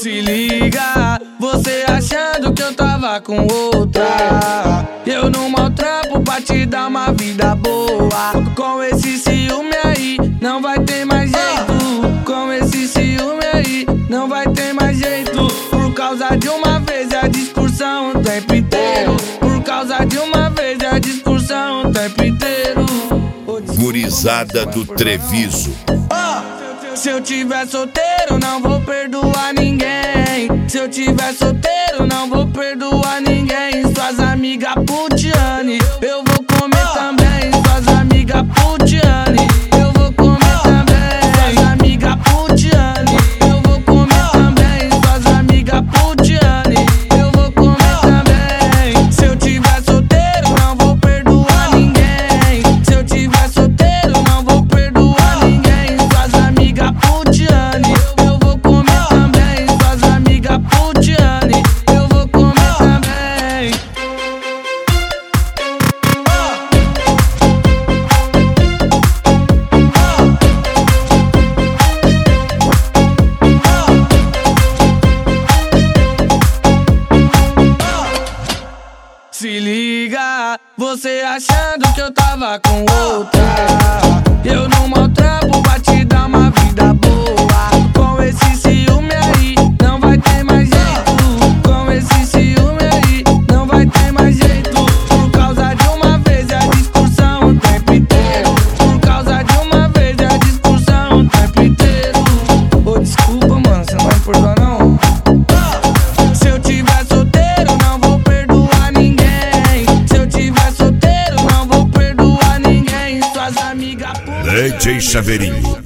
Se liga, você achando que eu tava com outra. Eu não maltrapo pra te dar uma vida boa. Com esse ciúme aí, não vai ter mais jeito. Com esse ciúme aí, não vai ter mais jeito. Por causa de uma vez é a discussão o tempo inteiro. Por causa de uma vez é a discussão o tempo inteiro. Gurizada do Treviso. Se eu tiver solteiro, não vou perdoar ninguém. Se eu tiver solteiro, não vou perdoar ninguém. Suas amigas putiane, eu vou comer também. Suas amigas putiane, eu vou comer também. Suas amigas putiane, eu vou comer também. Suas amigas putiane, eu vou comer também. Se eu tiver solteiro, não vou perdoar ninguém. Se eu tiver solteiro, não vou perdoar ninguém. Suas amigas putiane, eu vou comer também. Suas amigas putiane, eu vou comer também. Se liga, você achando que eu tava com outra. Eu não maltrapo pra te dar uma vida boa. Com esse ciúme aí, não vai ter mais jeito. Com esse ciúme aí, não vai ter mais jeito. Por causa de uma vez é a discussão o tempo inteiro. Por causa de uma vez é a discussão o tempo inteiro. Ô, desculpa, mano, você não vai me perdoar não? Se eu tiver solteiro, não vou perdoar ninguém. Se eu tiver solteiro, não vou perdoar ninguém. Suas amigas DJ Chaveirinho.